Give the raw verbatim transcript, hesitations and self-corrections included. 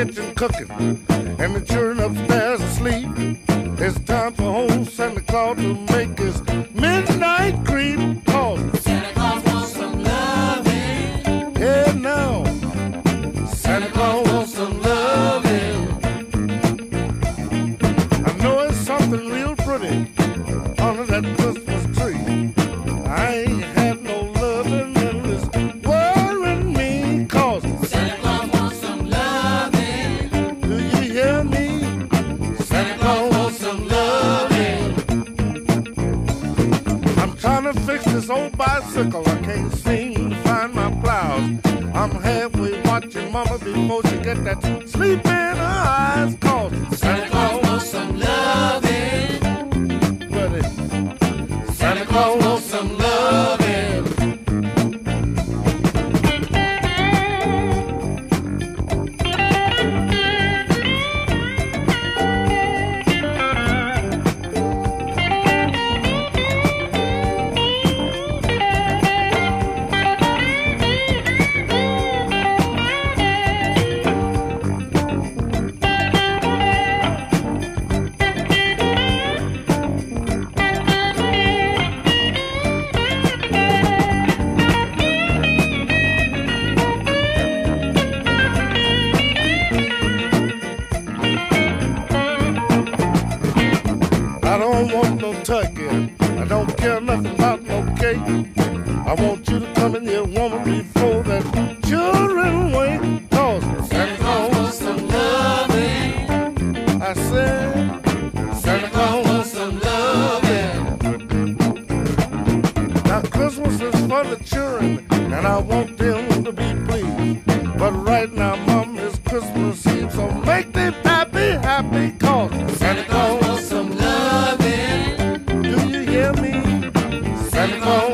kitchen cooking, and the children upstairs asleep. It's time for old Santa Claus to make his midnight creep. Cause Santa Claus wants some loving. yeah, now Santa Claus wants some loving. I know it's something real pretty under that Christmas tree. I ain't had no loving in this world in me. Cause Santa Claus wants some loving. do you hear me? Santa Claus wants some loving. I'm trying to fix this old bicycle. I can't seem to find my blouse. I'm halfway watching Mama before she get that sleep in her eyes. Cause Santa Claus wants some loving. Ready? Santa Claus wants some loving. I don't want no turkey. I don't care nothing about no cake. I want you to come in here, woman, before that children wake. Cause Santa Claus wants some loving. I said, Santa Claus wants some loving. Now Christmas is for the children, and I want them to be pleased. But right now, Mom, it's Christmas Eve, so make them happy, happy. Cause Santa Claus wants some loving. Do you hear me? Santa Claus